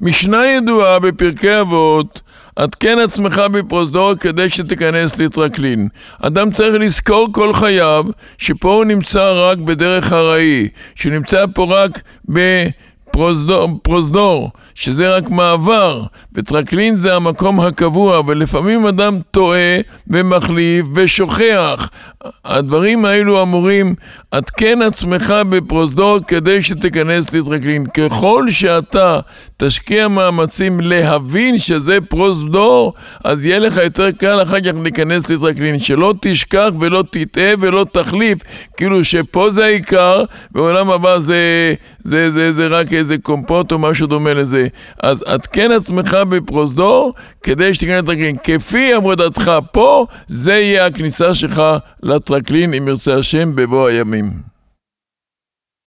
משנה ידועה בפרקי אבות, עדכן עצמך בפרוזדור כדי שתיכנס לטרקלין. אדם צריך לזכור כל חייו שפה הוא נמצא רק בדרך הראי, שהוא נמצא פה רק בפרוזדור, שזה רק מעבר, וטרקלין זה המקום הקבוע, ולפעמים אדם טועה ומחליף ושוכח. הדברים האלו אמורים, עדכן עצמך בפרוזדור כדי שתיכנס לטרקלין. ככל שאתה תשקיע מאמצים להבין שזה פרוזדור, אז יהיה לך יותר קל אחר כך להיכנס לטרקלין, שלא תשכח ולא תטעה ולא תחליף, כאילו שפה זה העיקר, בעולם הבא זה רק איזה קומפוט או משהו דומה לזה. אז עדכן עצמך בפרוזדור כדי שתיכנס לטרקלין. כפי עבודתך פה, זה יהיה הכניסה שלך לטרקלין, אם ירצה השם, בבוא הימים.